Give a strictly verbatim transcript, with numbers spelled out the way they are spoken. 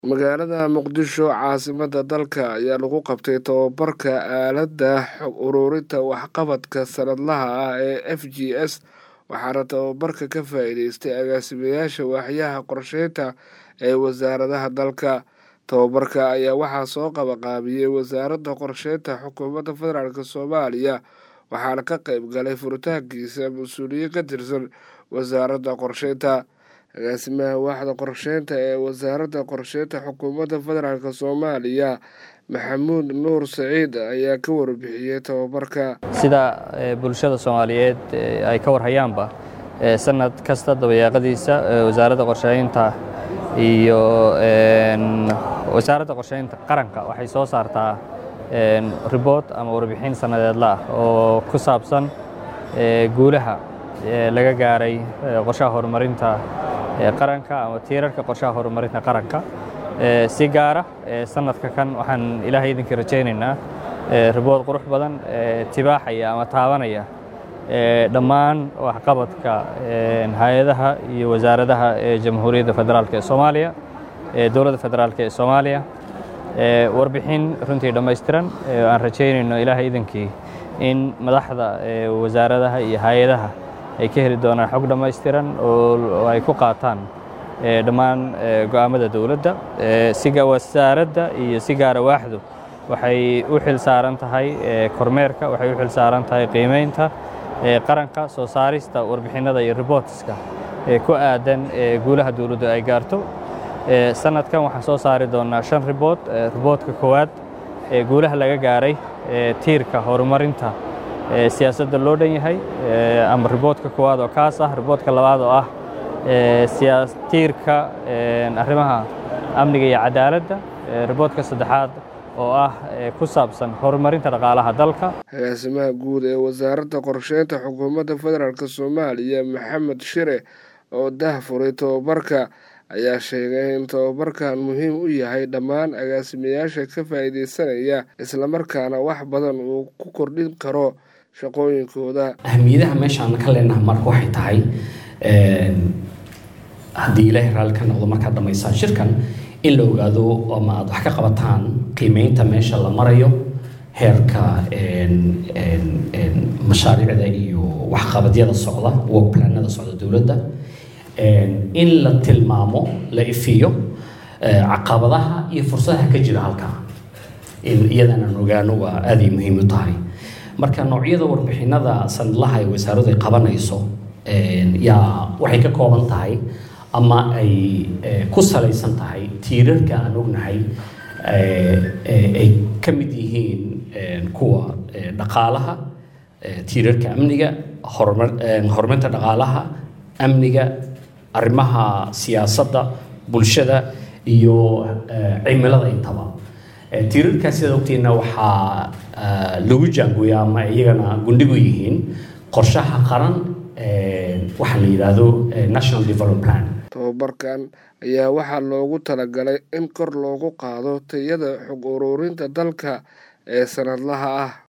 Magaalada Muqdisho caasimadda dalka ayaa lagu qabtay tababarka aaladda xog ururinta waxqabadka sanadlaha ah ee F G S waxaana tababarka ka faa'iideystay agaasimayaasha waaxyaha qorsheynta ee wasaaradaha dalka. Tababarka ayaa waxaa soo qabanqaabiyey wasaaradda qorsheynta xukuumadda federaalk Soomaaliya waxaana ka qayb galay furitaankiisa mas'uuliyiin ka tirsan wasaaradda qorsheynta. agaasimaha waaxda qorsheynta ee wasaaradda qorsheynta xukuumadda federaalk Soomaaliya Maxamuud Nuur Saciid ayaa ka warbixiyey tababarka. sida bulshada Soomaaliyeed ay ka warhayaanba sanad kasta dabayaaqadiisa wasaaradda qorsheynta iyo wasaaradda qorsheynta qaranka waxay soo saartaa report ama warbixin sanadeedla ah oo ku saabsan guulaha laga gaaray qorshaha horumarinta qaranka ama tiirarka qorshaha horumarinta qaranka. si gaara sanadka kan waxaan ilaahay idinka rajaynaynaa report qurux badan tibaaxaya ama taabanaya dhammaan waxqabadka hay'adaha iyo wasaaradaha ee Jamhuuriyadda Federaalk ee Soomaaliya ee dowladda federaalk ee Soomaaliya. warbixin runtii dhammaystiran aan rajaynayno ilaahay idinkii in madaxda wasaaradaha iyo hay'adaha ay ka heli doonaan xog dhammaystiran oo ay ku qaataan dhammaan go'aamada dowladda. siga wasaaradda iyo si gaara waaxdu waxay u xil saaran tahay kormeerka, waxay u xil saaran tahay qiimeynta qaranka, soo saarista warbixinada iyo reportska ee ku aadan guulaha dowladdu ay gaarto. sanadkan waxaan soo saari doonaa shan report. reportka koowaad ee guulaha laga gaaray tiirka horumarinta siyaasadda loo dhan yahay ama reportka koowaad oo kaas ah. reportka labaad oo ah tiirka arrimaha amniga iyo cadaaladda. reportka saddexaad oo ah ku saabsan horumarinta dhaqaalaha dalka. agaasimaha guud ee wasaaradda qorsheynta xukuumadda federaalk Soomaaliya Maxamed Shire oo daahfuray tababarka ayaa sheegay in tababarkan muhiim u yahay dhammaan agaasimayaasha ka faa'iideysanaya islamarkaana wax badan uu ku kordhin karo shaqooyinkooda. ahmiyadaha meeshaan ka leenahay marka waxay tahay haddii ilaahay raalli ka noqdo markaad dhammaysaan shirkan in la ogaado ama aad wax ka qabataan qiimeynta meesha la marayo, heerka mashaariicda iyo waxqabadyada socda, work planada socda dowladda, in la tilmaamo, la ifiyo caqabadaha iyo fursadaha ka jira halkaa. in iyadana aan ogaano waa aad ay muhiim u tahay. marka noocyada warbixinada sanadlaha ay wasaaraddu ay qabanayso yaa waxay ka kooban tahay ama ay ku salaysan tahay tiirarka aan ognahay ay ka mid yihiin kuwa dhaqaalaha, tiirarka amniga, horumarinta dhaqaalaha, amniga, arrimaha siyaasadda, bulshada iyo cimilada intaba. tiirarkaas sida ogtiina waxaa lagu jaangooyaa ama iyagana gundhigu yihiin qorshaha qaran waxa la yidhaahdo National Development Plan. tababarkan ayaa waxaa loogu talagalay in kor loogu qaado tayada xog ururinta dalka ee sanadlaha ah.